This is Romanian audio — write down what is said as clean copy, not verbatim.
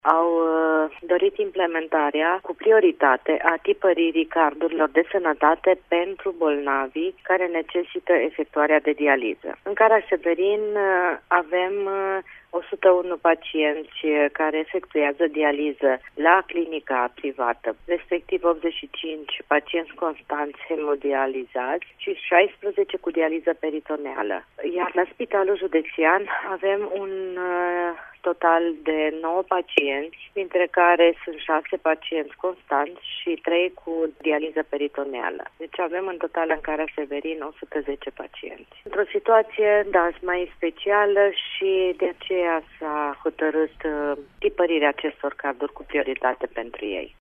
au dorit implementarea cu prioritate a tipăririi cardurilor de sănătate pentru bolnavii care necesită efectuarea de dializă. În Caraș-Severin avem 101 pacienți care efectuează dializă la clinica privată, respectiv 85 pacienți constanți hemodializați și 16 cu dializă peritoneală. Iar la Spitalul Județean avem un total de 9 pacienți, dintre care sunt 6 pacienți constanți și 3 cu dializă peritoneală. Deci avem în total în Caraș-Severin 110 pacienți. Într-o situație, mai specială și de aceea s-a hotărât tipărirea acestor carduri cu prioritate pentru ei.